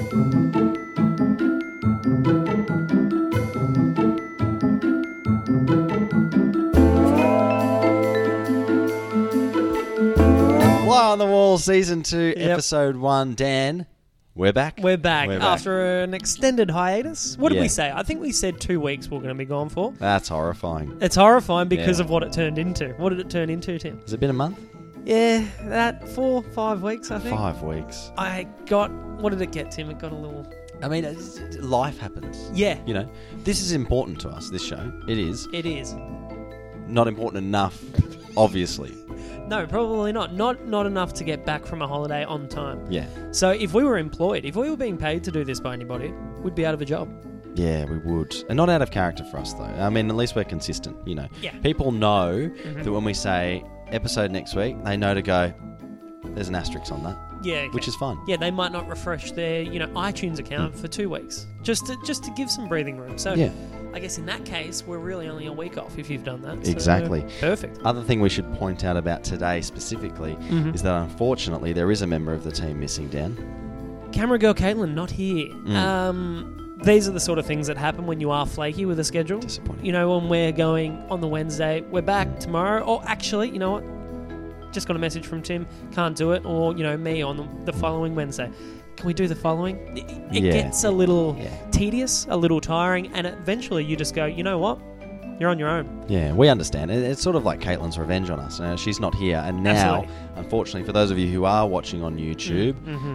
Fly on the Wall, Season 2, Episode 1. Dan, we're back. We're back after an extended hiatus. What did we say? I think we said 2 weeks we're going to be gone for. That's horrifying. It's horrifying because of what it turned into. What did it turn into, Tim? Has it been a month? Yeah, that 4-5 weeks, I think. 5 weeks. I got... What did it get, Tim? It got a little... I mean, life happens. Yeah. You know, this is important to us, this show. It is. It is. Not important enough, obviously. No, probably not. Not enough to get back from a holiday on time. Yeah. So if we were employed, if we were being paid to do this by anybody, we'd be out of a job. Yeah, we would. And not out of character for us, though. I mean, at least we're consistent, you know. Yeah. People know that when we say episode next week, they know to go, there's an asterisk on that. Yeah, okay. Which is fun. Yeah, they might not refresh their, iTunes account for 2 weeks, just to give some breathing room. So, yeah. I guess in that case, we're really only a week off if you've done that. Exactly. So, perfect. Other thing we should point out about today specifically is that unfortunately there is a member of the team missing, Dan. Camera girl Caitlin not here. These are the sort of things that happen when you are flaky with a schedule. Disappointing. You know, when we're going on the Wednesday, we're back tomorrow. Or actually, you know what? Just got a message from Tim, can't do it. Or, me on the following Wednesday. Can we do the following? It gets a little tedious, a little tiring, and eventually you just go, you know what? You're on your own. Yeah, we understand. It's sort of like Caitlin's revenge on us. She's not here. And now, unfortunately, for those of you who are watching on YouTube,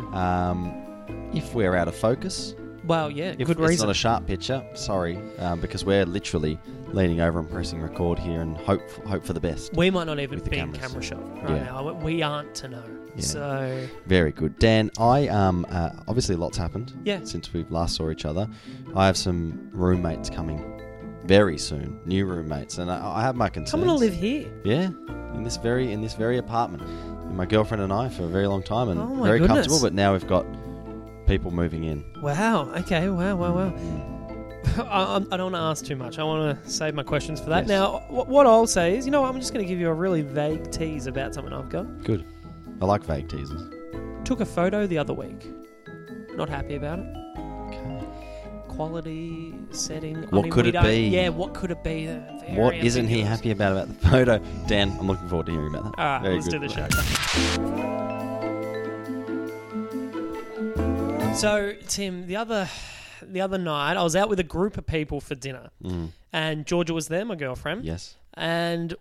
if we're out of focus... Well, yeah, if good reason. It's not a sharp picture, sorry, because we're literally leaning over and pressing record here and hope for the best. We might not even be in camera shot right now. We aren't to know. Yeah. So very good. Dan, I obviously lots happened since we last saw each other. I have some roommates coming very soon, new roommates, and I have my concerns. Coming to live here? Yeah, in this very apartment. And my girlfriend and I for a very long time, and very comfortable, but now we've got people moving in. Wow. Okay. Wow. I don't want to ask too much. I want to save my questions for that. Yes. Now, what I'll say is, I'm just going to give you a really vague tease about something I've got. Good. I like vague teasers. Took a photo the other week. Not happy about it. Okay. Quality, setting. What could it be? Yeah, what could it be? What isn't he happy about the photo? Dan, I'm looking forward to hearing about that. All right, very let's good. do the show. So, Tim, the other night, I was out with a group of people for dinner. And Georgia was there, my girlfriend. Yes. And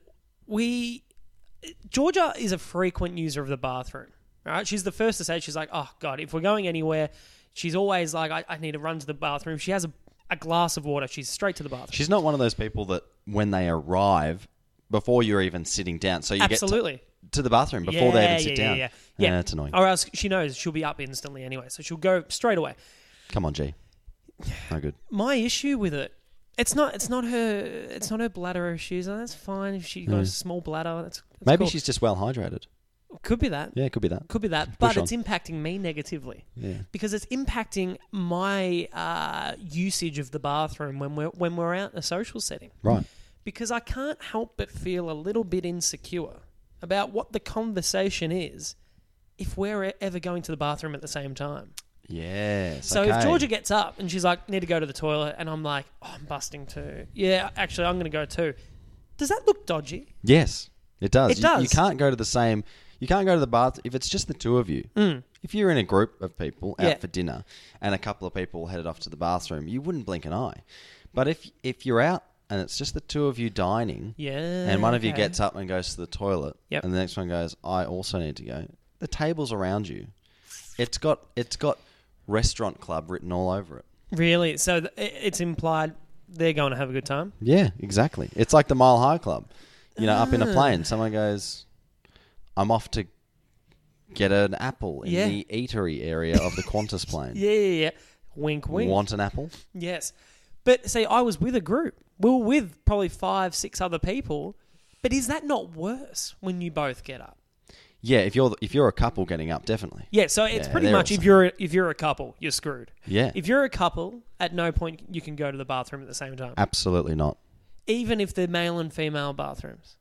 Georgia is a frequent user of the bathroom, right? She's the first to say, she's like, oh, God, if we're going anywhere, she's always like, I need to run to the bathroom. She has a glass of water. She's straight to the bathroom. She's not one of those people that when they arrive, before you're even sitting down, so you get to the bathroom before they even sit down. Yeah, it's annoying. Or else she knows she'll be up instantly anyway, so she'll go straight away. Come on, G. No good. My issue with it, it's not her bladder issues. That's fine if she got a small bladder. That's maybe cool. She's just well hydrated. Could be that. Yeah, could be that. Could be that. But it's impacting me negatively. Yeah. Because it's impacting my usage of the bathroom when we're out in a social setting. Right. Because I can't help but feel a little bit insecure about what the conversation is if we're ever going to the bathroom at the same time. Yes. So if Georgia gets up and she's like, need to go to the toilet, and I'm like, oh, I'm busting too. Yeah, actually, I'm going to go too. Does that look dodgy? Yes, it does. It does. You can't go to the same... You can't go to the bath if it's just the two of you. If you're in a group of people out for dinner and a couple of people headed off to the bathroom, you wouldn't blink an eye. But if you're out and it's just the two of you dining, and one of you gets up and goes to the toilet, and the next one goes, I also need to go. The table's around you. It's got restaurant club written all over it. Really? So it's implied they're going to have a good time? Yeah, exactly. It's like the Mile High Club. Up in a plane, someone goes, I'm off to get an apple in the eatery area of the Qantas plane. Yeah. Wink, wink. Want an apple? Yes. But see, I was with a group. We were with probably 5-6 other people. But is that not worse when you both get up? Yeah, if you're a couple getting up, definitely. Yeah, so it's pretty much if you're a couple, you're screwed. Yeah. If you're a couple, at no point you can go to the bathroom at the same time. Absolutely not. Even if they're male and female bathrooms.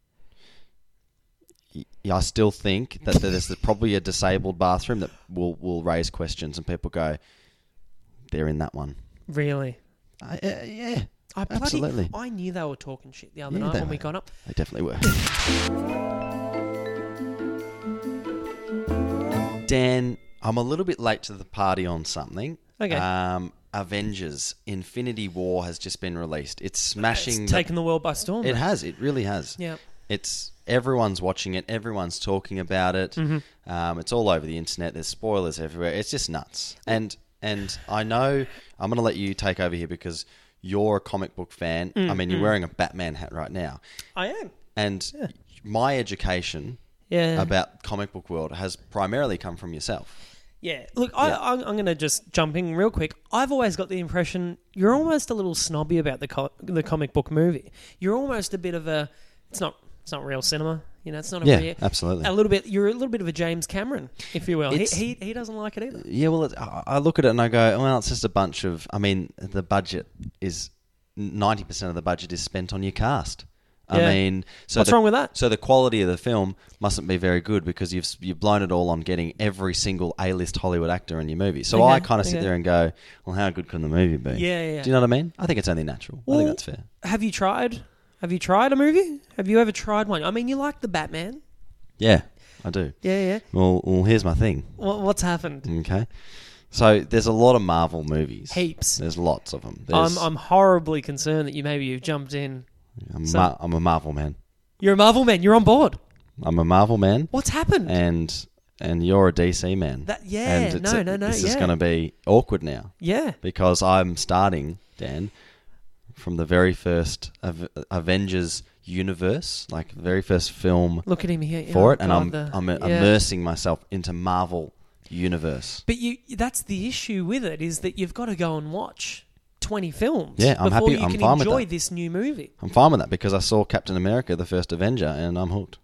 I still think that there's probably a disabled bathroom that will raise questions and people go, they're in that one. Really? Yeah, absolutely. I knew they were talking shit the other Yeah, night they when we were. got up. They definitely were. Dan, I'm a little bit late to the party on something. Okay. Avengers: Infinity War has just been released. It's smashing. It's taken the world by storm. It has. It really has. Yeah. It's everyone's watching it. Everyone's talking about it. Mm-hmm. It's all over the internet. There's spoilers everywhere. It's just nuts. And I know I'm going to let you take over here because you're a comic book fan. I mean, you're wearing a Batman hat right now. I am. And my education about comic book world has primarily come from yourself. Yeah. Look, I'm going to just jump in real quick. I've always got the impression you're almost a little snobby about the comic book movie. You're almost a bit of a... It's not real cinema. You know, it's not a real... Absolutely. You're a little bit of a James Cameron, if you will. He doesn't like it either. Yeah, well, I look at it and I go, well, it's just a bunch of... I mean, the budget is... 90% of the budget is spent on your cast. I mean... What's wrong with that? So the quality of the film mustn't be very good because you've blown it all on getting every single A-list Hollywood actor in your movie. So I kind of sit there and go, well, how good can the movie be? Yeah. Do you know what I mean? I think it's only natural. I think that's fair. Have you tried a movie? Have you ever tried one? I mean, you like the Batman. Yeah, I do. Yeah. Well, here's my thing. What's happened? Okay. So there's a lot of Marvel movies. Heaps. There's lots of them. I'm horribly concerned that you've jumped in. I'm a Marvel man. You're a Marvel man. You're on board. I'm a Marvel man. What's happened? And you're a DC man. No. This is going to be awkward now. Yeah. Because I'm starting, Dan, from the very first Avengers universe, like the very first film. Look at him here for it, and I'm immersing myself into Marvel universe. But that's the issue with it, is that you've got to go and watch 20 films I'm before happy. you I'm can fine with enjoy that. this new movie. I'm fine with that because I saw Captain America, the first Avenger, and I'm hooked.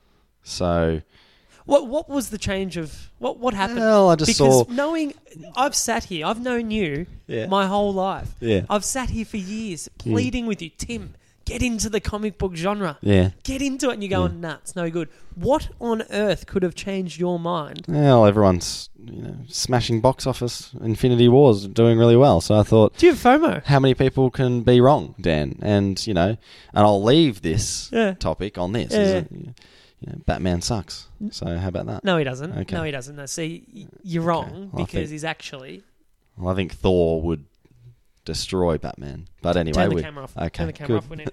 So... What was the change of... What happened? Well, I just because saw... I've sat here, I've known you my whole life. Yeah. I've sat here for years pleading with you, Tim, get into the comic book genre. Yeah. Get into it, and you're going, nah, it's no good. What on earth could have changed your mind? Well, everyone's smashing box office. Infinity War's doing really well. So I thought... Do you have FOMO? How many people can be wrong, Dan? And, and I'll leave this topic on this. Batman sucks. So how about that? No, he doesn't. Okay. No, he doesn't. No, see, you're wrong because he's actually... Well, I think Thor would destroy Batman. But anyway... Turn the camera off. Okay, Turn the camera off. We need...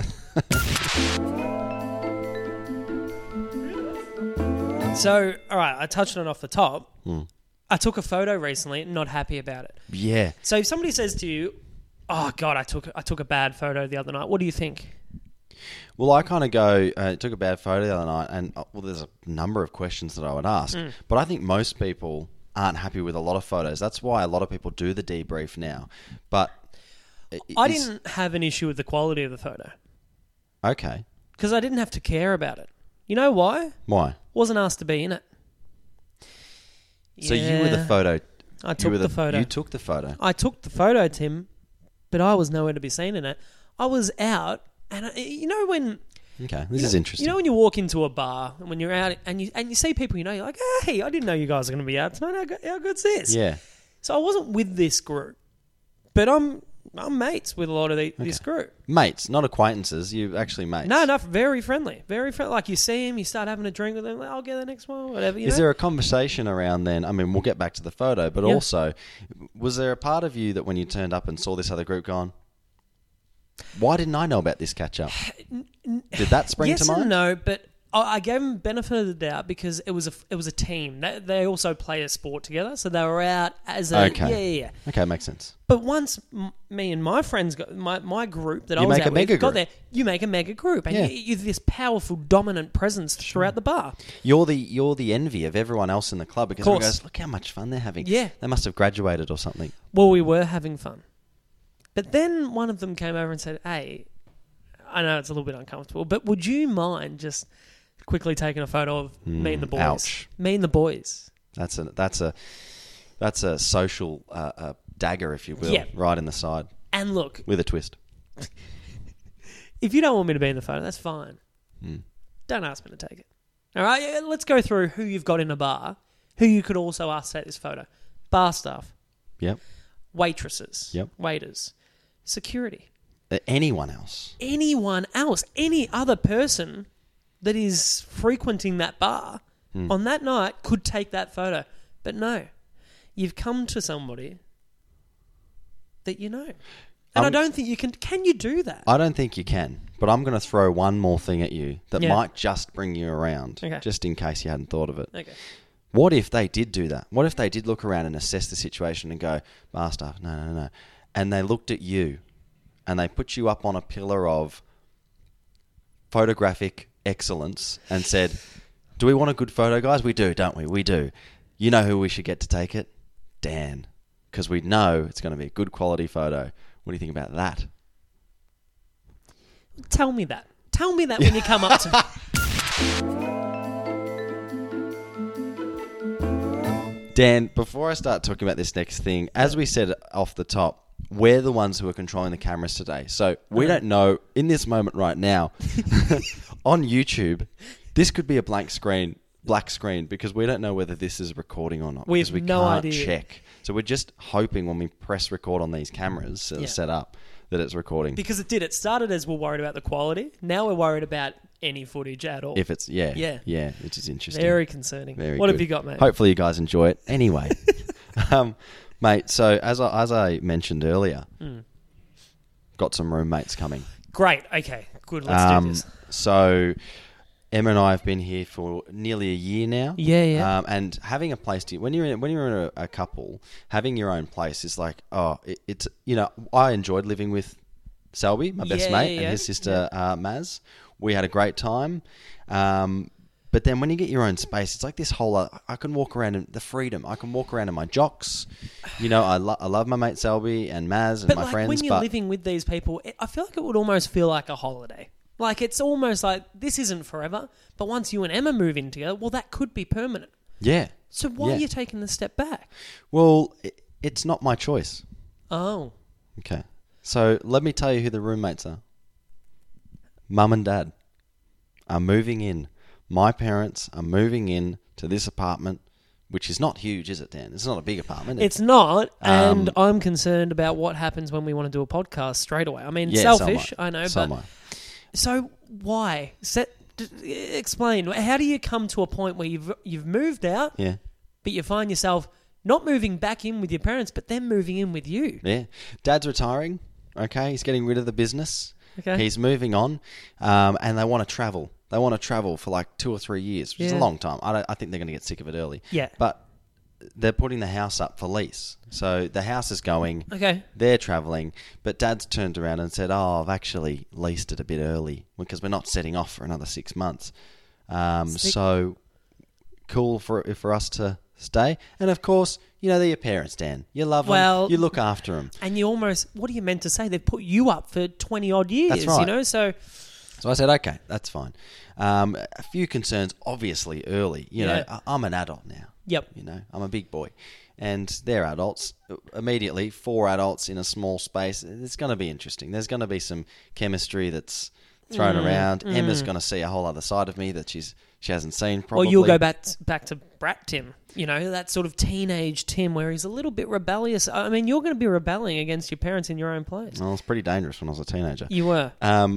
So, all right, I touched on it off the top. I took a photo recently, not happy about it. Yeah. So if somebody says to you, oh, God, I took a bad photo the other night, what do you think? Well, I kind of go, took a bad photo the other night, and there's a number of questions that I would ask. But I think most people aren't happy with a lot of photos. That's why a lot of people do the debrief now. But I didn't have an issue with the quality of the photo. Okay. Because I didn't have to care about it. You know why? Why? Wasn't asked to be in it. So you were the photo. I took the photo. You took the photo. I took the photo, Tim, but I was nowhere to be seen in it. I was out, and when... Okay, this is interesting. You know when you walk into a bar, and when you're out, and you see people, you're like, hey, I didn't know you guys are going to be out tonight. How good's this? Yeah. So I wasn't with this group, but I'm mates with a lot of this group. Mates, not acquaintances. You actually mates. No, very friendly. Very friendly. Like you see him, you start having a drink with them. Like, I'll get the next one, whatever. Is there a conversation around then? I mean, we'll get back to the photo, but also, was there a part of you that when you turned up and saw this other group gone, why didn't I know about this catch-up? Did that spring to mind? Yes and no, but I gave them benefit of the doubt because it was a team. They also play a sport together, so they were out as a... Okay. Yeah. Okay, makes sense. But once me and my friends got... My group that I was out with got there, you make a mega group. And you're this powerful, dominant presence throughout the bar. You're the envy of everyone else in the club because everyone goes, look how much fun they're having. Yeah. They must have graduated or something. Well, we were having fun. But then one of them came over and said, hey, I know it's a little bit uncomfortable, but would you mind just quickly taking a photo of me and the boys? Ouch. Me and the boys. That's a social dagger, if you will, right in the side. And look, with a twist. If you don't want me to be in the photo, that's fine. Don't ask me to take it. All right, let's go through who you've got in a bar, who you could also ask to take this photo. Bar staff. Yep. waitresses, Yep. waiters, security, Anyone else. anyone else, any other person that is frequenting that bar on that night could take that photo. But no, you've come to somebody that you know. And I don't think you can. Can you do that? I don't think you can. But I'm going to throw one more thing at you that might just bring you around, just in case you hadn't thought of it. Okay. What if they did do that? What if they did look around and assess the situation and go, bar staff, no. And they looked at you and they put you up on a pillar of photographic excellence and said, do we want a good photo, guys? We do, don't we? We do. You know who we should get to take it? Dan. Because we know it's going to be a good quality photo. What do you think about that? Tell me that. Tell me that when you come up to me. Dan, before I start talking about this next thing, as we said off the top, we're the ones who are controlling the cameras today. So we don't know, in this moment right now, on YouTube, this could be a black screen, because we don't know whether this is recording or not. We have no can't idea. check. So we're just hoping when we press record on these cameras that are set up that it's recording. Because it did. It started as we're worried about the quality. Now we're worried about any footage at all. If it's, which is interesting. Very concerning. Very what good. have you got, mate? Hopefully you guys enjoy it. Anyway, mate, so as I mentioned earlier, got some roommates coming. Great. Okay. Good. Let's do this. So Emma and I have been here for nearly a year now. Yeah. And having a place when you're in a couple, having your own place is like, it's I enjoyed living with Selby, my best mate, and his sister Maz. We had a great time. But then when you get your own space, it's like this whole... I can walk around in the freedom. I can walk around in my jocks. I love my mate Selby and Maz and my friends. But when you're living with these people, I feel like it would almost feel like a holiday. Like, it's almost like this isn't forever, but once you and Emma move in together, well, that could be permanent. Yeah. So why are you taking the step back? Well, it's not my choice. Oh. Okay. So let me tell you who the roommates are. Mum and Dad are moving in. My parents are moving in to this apartment, which is not huge, is it, Dan? It's not a big apartment. It's not, and I'm concerned about what happens when we want to do a podcast straight away. I mean, selfish, I know, but... So why? Explain. How do you come to a point where you've moved out, but you find yourself not moving back in with your parents, but them moving in with you? Yeah. Dad's retiring, okay? He's getting rid of the business. Okay. He's moving on, and they want to travel. They want to travel for like 2 or 3 years, which is a long time. I think they're going to get sick of it early. Yeah. But they're putting the house up for lease. So the house is going. Okay. They're travelling. But Dad's turned around and said, I've actually leased it a bit early because we're not setting off for another 6 months. So cool for us to stay. And of course, they're your parents, Dan. You love them. You look after them. And you almost, what are you meant to say? They've put you up for 20 odd years, That's right. So I said, okay, that's fine. A few concerns, obviously, early. I'm an adult now. Yep. I'm a big boy. And they're adults. Immediately, 4 adults in a small space. It's going to be interesting. There's going to be some chemistry that's thrown around. Emma's going to see a whole other side of me that she hasn't seen probably. Or you'll go back to brat Tim. That sort of teenage Tim where he's a little bit rebellious. I mean, you're going to be rebelling against your parents in your own place. Well, it was pretty dangerous when I was a teenager. You were.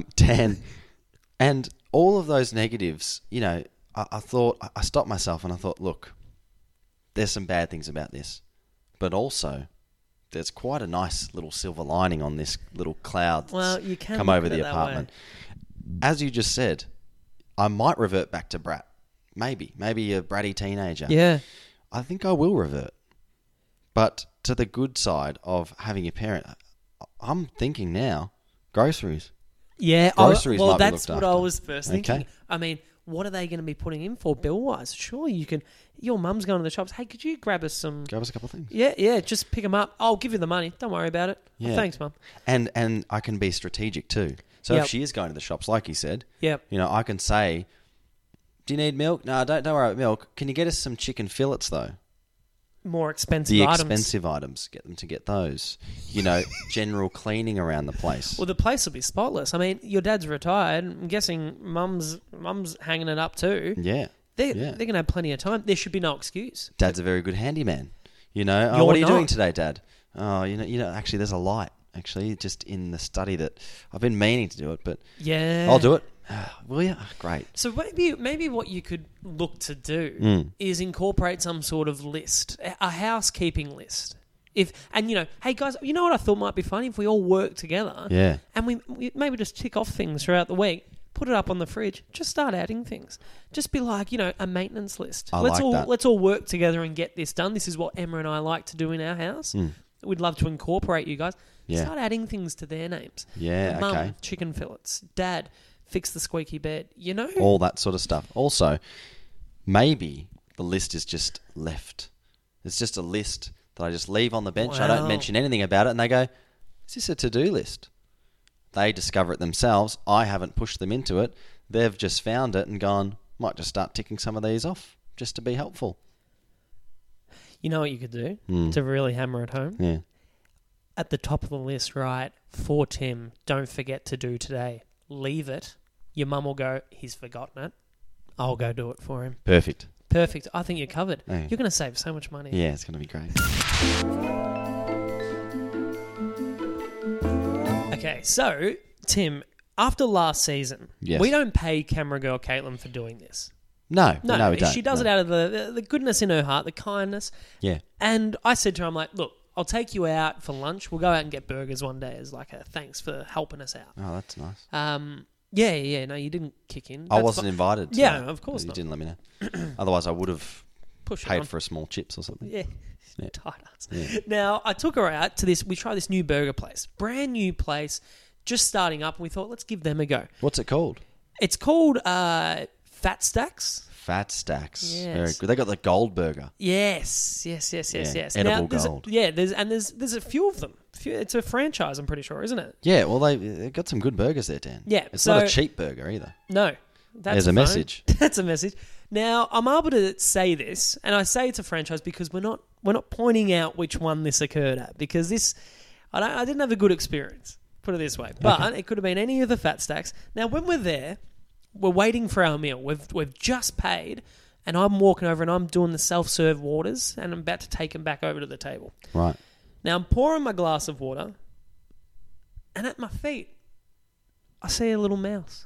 And all of those negatives, I thought, I stopped myself and I thought, look, there's some bad things about this, but also there's quite a nice little silver lining on this little cloud that's come over the apartment. As you just said, I might revert back to brat. Maybe a bratty teenager. Yeah. I think I will revert. But to the good side of having a parent, I'm thinking now, groceries. Yeah. Groceries might be that's looked what after. I was first thinking. Okay. I mean, what are they going to be putting in for bill-wise? Surely you can... Your mum's going to the shops. Hey, could you grab us some... Grab us a couple of things. Yeah, just pick them up. I'll give you the money. Don't worry about it. Yeah. Oh, thanks, Mum. And I can be strategic too. So if she is going to the shops, like you said, I can say, do you need milk? No, don't worry about milk. Can you get us some chicken fillets though? More expensive items. items. The expensive items. Get them to get those. General cleaning around the place. Well, the place will be spotless. I mean, your dad's retired. I'm guessing mum's hanging it up too. Yeah. They're going to have plenty of time. There should be no excuse. Dad's a very good handyman. What are you doing today, Dad? Oh, actually, there's a light. Actually, just in the study that I've been meaning to do it, but yeah, I'll do it. Will you? Great. So maybe what you could look to do is incorporate some sort of list, a housekeeping list. Hey guys, you know what I thought might be funny if we all work together. Yeah. And we maybe just tick off things throughout the week, put it up on the fridge, just start adding things. Just be like, a maintenance list. Let's all work together and get this done. This is what Emma and I like to do in our house. We'd love to incorporate you guys. Yeah. Start adding things to their names. Yeah, Mum, okay. chicken fillets. Dad, fix the squeaky bed. All that sort of stuff. Also, maybe the list is just left. It's just a list that I just leave on the bench. Wow. I don't mention anything about it, and they go, is this a to-do list? They discover it themselves. I haven't pushed them into it. They've just found it and gone, might just start ticking some of these off just to be helpful. You know what you could do to really hammer it home? Yeah. At the top of the list, right, for Tim, don't forget to do today. Leave it. Your mum will go, he's forgotten it. I'll go do it for him. Perfect. I think you're covered. Yeah. You're going to save so much money. Yeah, it's going to be great. Okay, so, Tim, after last season, Yes. we don't pay camera girl Caitlin for doing this. No, we don't. She does it out of the goodness in her heart, the kindness. Yeah. And I said to her, I'm like, look, I'll take you out for lunch. We'll go out and get burgers one day as like a thanks for helping us out. Oh, that's nice. Yeah. No, you didn't kick in. I wasn't invited. To Yeah, that. of course You not. didn't let me know. Otherwise, I would have Push it paid on. for a small chips or something. Yeah. Yeah. Tight ass. Yeah. Now, I took her out to this. We tried this new burger place. Brand new place. Just starting up. And we thought, let's give them a go. What's it called? It's called Fat Stacks. Fat Stacks. Yes. Very good. They got the gold burger. Yes. Edible gold. There's a few of them. It's a franchise, I'm pretty sure, isn't it? Yeah, well, they've got some good burgers there, Dan. Yeah, It's not a cheap burger either. No. There's a phone. message. That's a message. Now, I'm able to say this, and I say it's a franchise because we're not pointing out which one this occurred at, because I didn't have a good experience, put it this way. But it could have been any of the Fat Stacks. Now, when we're there, we're waiting for our meal. We've just paid, and I'm walking over and I'm doing the self-serve waters, and I'm about to take them back over to the table. Right. Now, I'm pouring my glass of water, and at my feet, I see a little mouse.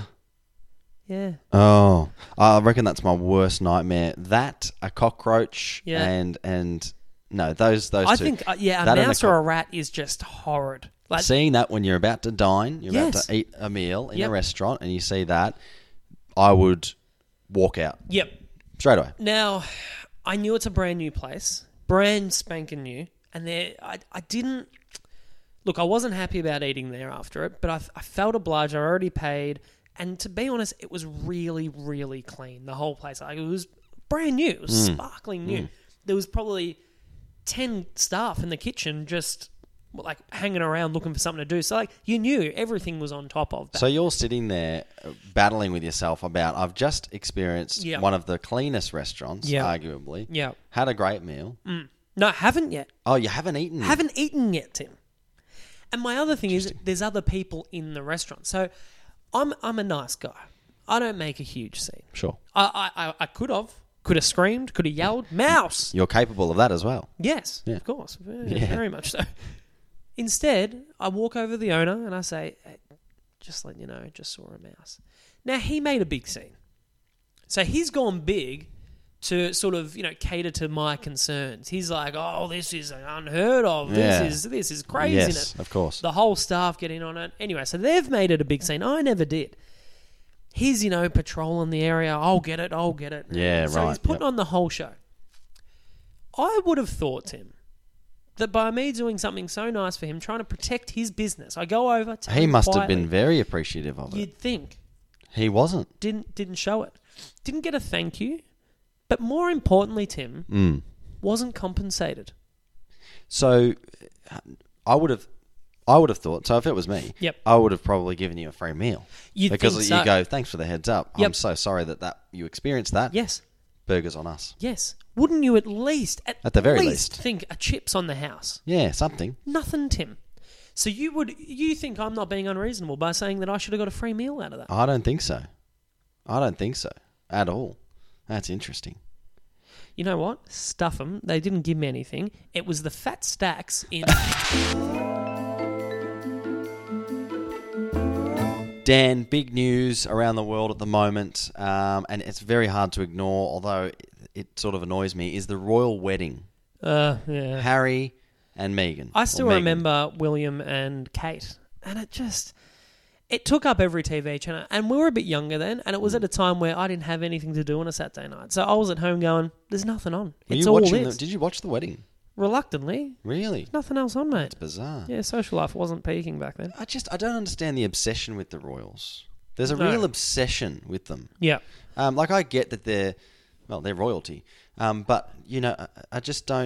Yeah. Oh, I reckon that's my worst nightmare. That, a cockroach, Yeah. and no, those two. I think, a That and mouse a or a rat is just horrid. Like, Seeing that when you're about to dine, you're about Yes. to eat a meal in Yep. a restaurant, and you see that, I would walk out yep. straight away. Now, I knew it's a brand new place, brand spanking new, and I didn't... Look, I wasn't happy about eating there after it, but I felt obliged. I already paid, and to be honest, it was really, really clean, the whole place. Like, it was brand new. It was sparkling new. There was probably 10 staff in the kitchen just... like hanging around looking for something to do. So like you knew everything was on top of that. So you're sitting there battling with yourself about, I've just experienced Yep. one of the cleanest restaurants, Yep. arguably. Yeah. Had a great meal. No, haven't yet. Oh, you haven't eaten? Haven't eaten yet, Tim. And my other thing is there's other people in the restaurant. So I'm a nice guy. I don't make a huge scene. Sure. I could have screamed, could have yelled, mouse. You're capable of that as well. Yes, Yeah. of course. Yeah. Very much so. Instead, I walk over to the owner and I say, hey, just letting you know, just saw a mouse. Now, he made a big scene. So he's gone big to sort of, cater to my concerns. He's like, oh, this is unheard of. Yeah. This is crazy. Yes, of course. The whole staff getting on it. Anyway, so they've made it a big scene. I never did. He's, patrolling the area. I'll get it. Yeah, so right. he's putting on the whole show. I would have thought, Tim, that by me doing something so nice for him, trying to protect his business, I go over to He him must have quietly. been very appreciative of it. You'd think. He wasn't. Didn't show it. Didn't get a thank you. But more importantly, Tim, wasn't compensated. So I would have thought, so if it was me, Yep. I would have probably given you a free meal. You'd because think you so. go, thanks for the heads up. Yep. I'm so sorry that you experienced that. Yes. Burgers on us. Yes. Wouldn't you at least, At the very least. think a chip's on the house? Yeah, something. Nothing, Tim. So you think I'm not being unreasonable by saying that I should have got a free meal out of that? I don't think so. I don't think so at all. That's interesting. You know what? Stuff them. They didn't give me anything. It was the fat stacks in... Dan, big news around the world at the moment, and it's very hard to ignore, although it sort of annoys me, is the royal wedding. Yeah. Harry and Meghan. I still remember William and Kate, and it took up every TV channel. And we were a bit younger then, and it was at a time where I didn't have anything to do on a Saturday night. So I was at home going, there's nothing on. It's all this. Did you watch the wedding? Reluctantly. Really? There's nothing else on, mate. It's bizarre. Yeah, social life wasn't peaking back then. I don't understand the obsession with the royals. There's a real obsession with them. Yeah. Like I get that they're royalty. But I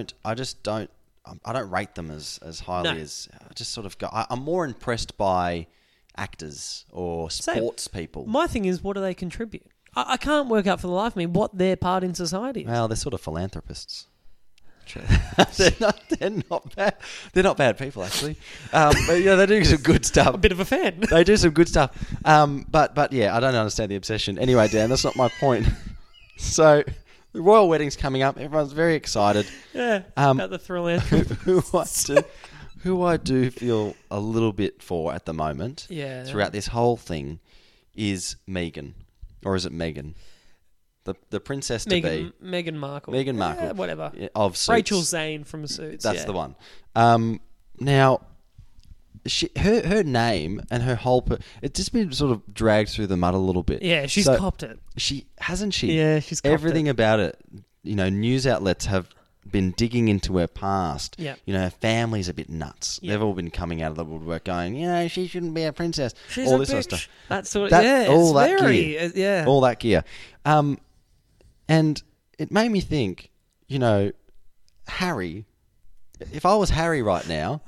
don't rate them as highly as I just sort of go. I'm more impressed by actors or sports people. My thing is, what do they contribute? I can't work out for the life of me what their part in society is. Well, they're sort of philanthropists. they're not bad. They're not bad people, actually. But they do some good stuff. A bit of a fan. They do some good stuff. But yeah, I don't understand the obsession. Anyway, Dan, that's not my point. So the royal wedding's coming up. Everyone's very excited. Yeah. About the philanthropy. Who I do feel a little bit for at the moment. Yeah. Throughout this whole thing is Meghan, or is it Meghan? The princess to be. Meghan Markle. Meghan Markle. Yeah, whatever. Of Suits. Rachel Zane from Suits. That's the one. Now, her name and her whole... it's just been sort of dragged through the mud a little bit. Yeah, she's copped it. Hasn't she? Yeah, she's copped Everything about it. News outlets have been digging into her past. Yeah. Her family's a bit nuts. Yeah. They've all been coming out of the woodwork going, she shouldn't be a princess. She's all a this bitch. sort of stuff. That sort of... all that gear. Yeah. All that gear. And it made me think, Harry, if I was Harry right now,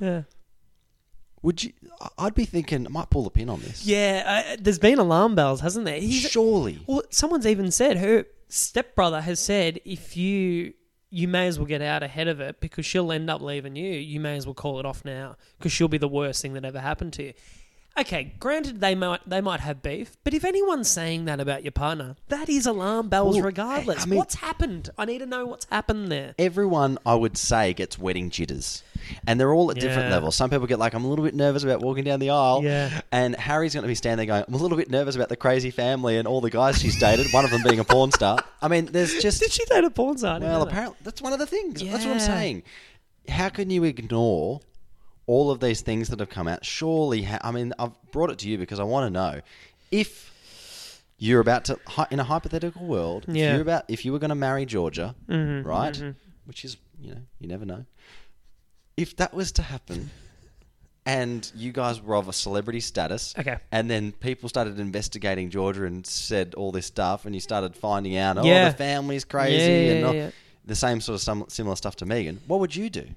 I'd be thinking, I might pull the pin on this. Yeah, there's been alarm bells, hasn't there? Surely. Well, someone's even said, her stepbrother has said, if you may as well get out ahead of it because she'll end up leaving you. You may as well call it off now because she'll be the worst thing that ever happened to you. Okay, granted they might have beef, but if anyone's saying that about your partner, that is alarm bells regardless. What's happened? I need to know what's happened there. Everyone, I would say, gets wedding jitters. And they're all at different levels. Some people get like, I'm a little bit nervous about walking down the aisle. Yeah. And Harry's going to be standing there going, I'm a little bit nervous about the crazy family and all the guys she's dated, one of them being a porn star. I mean, there's just... Did she date a porn star? Well, apparently, that's one of the things. Yeah. That's what I'm saying. How can you ignore all of these things that have come out? Surely, I've brought it to you because I want to know if you're about to, in a hypothetical world, if you were going to marry Georgia, right? Mm-hmm. Which is, you never know. If that was to happen, and you guys were of a celebrity status, and then people started investigating Georgia and said all this stuff, and you started finding out, the family's crazy, and the same sort of similar stuff to Meghan, what would you do?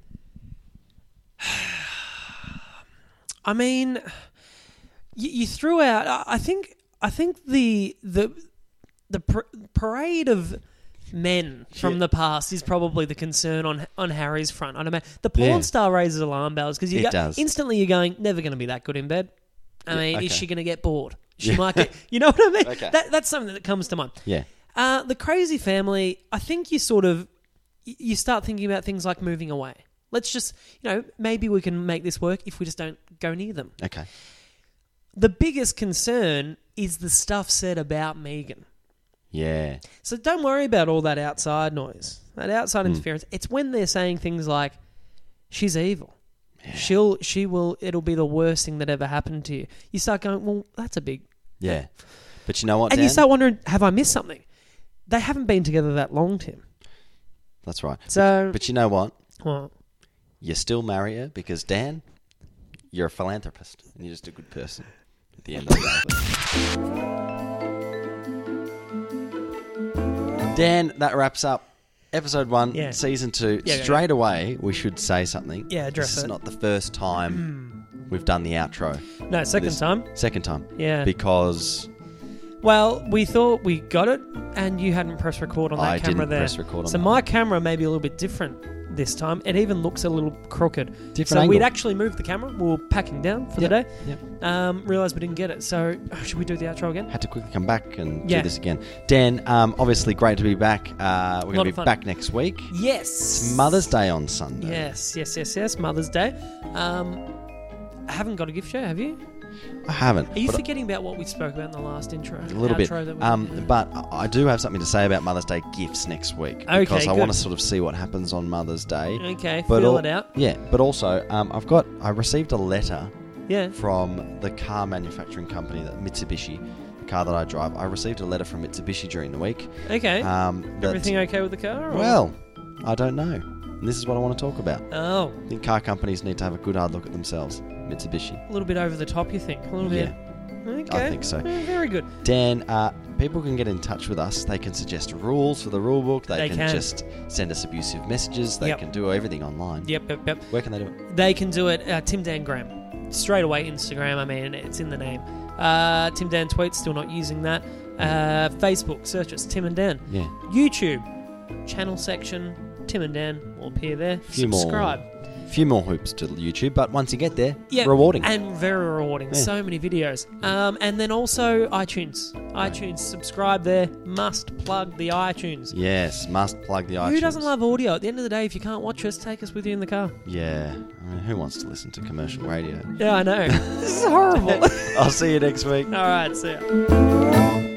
I mean, you threw out. I think the parade of men from the past is probably the concern on Harry's front. I don't know. The porn star raises alarm bells because instantly you're going, never going to be that good in bed. I mean, is she going to get bored? She might get. You know what I mean? Okay. That's something that comes to mind. Yeah. The crazy family. I think you start thinking about things like moving away. Let's just, maybe we can make this work if we just don't go near them. Okay. The biggest concern is the stuff said about Meghan. Yeah. So don't worry about all that outside noise, that outside interference. It's when they're saying things like, she's evil. Yeah. It'll be the worst thing that ever happened to you. You start going, well, that's a big... Yeah. But you know what, And Dan? you start wondering, have I missed something? They haven't been together that long, Tim. That's right. So... But you know what? What? You still marry her because, Dan, you're a philanthropist and you're just a good person at the end of the day. Dan, that wraps up episode 1, season 2. Straight away, we should say something. Yeah, address This is not the first time we've done the outro. No, second time. Second time. Yeah. Because... Well, we thought we got it and you hadn't pressed record on that camera there. I didn't press record on that. So my camera may be a little bit different this time. It even looks a little crooked. Different so angle. we'd actually moved the camera. We were packing down for the day. Yep. Realised we didn't get it. So should we do the outro again? Had to quickly come back and do this again. Dan, obviously great to be back. We're going to be back next week. Yes. It's Mother's Day on Sunday. Yes. Mother's Day. I haven't got a gift show, have you? I haven't. Are you forgetting about what we spoke about in the last intro? A little bit. But I do have something to say about Mother's Day gifts next week. Okay, because I want to sort of see what happens on Mother's Day. Okay, fill it out. Yeah, but also I received a letter from the car manufacturing company, Mitsubishi, the car that I drive. I received a letter from Mitsubishi during the week. Okay. Everything okay with the car? Or? Well, I don't know. And this is what I want to talk about. Oh. I think car companies need to have a good hard look at themselves. Mitsubishi. A little bit over the top, you think? A little bit. Okay. I think so. Very good. Dan, people can get in touch with us. They can suggest rules for the rule book. They can just send us abusive messages. They can do everything online. Yep. Where can they do it? They can do it, Tim Dan Graham. Straight away, Instagram, I mean, it's in the name. Tim Dan Tweets, still not using that. Facebook, search us, Tim and Dan. Yeah. YouTube, channel section, Tim and Dan will appear there. Subscribe. A few more hoops to YouTube, but once you get there, rewarding. And very rewarding. Yeah. So many videos. And then also iTunes. iTunes, subscribe there. Must plug the iTunes. Yes, must plug the iTunes. Who doesn't love audio? At the end of the day, if you can't watch us, take us with you in the car. Yeah. I mean, who wants to listen to commercial radio? Yeah, I know. This is horrible. I'll see you next week. All right, see ya.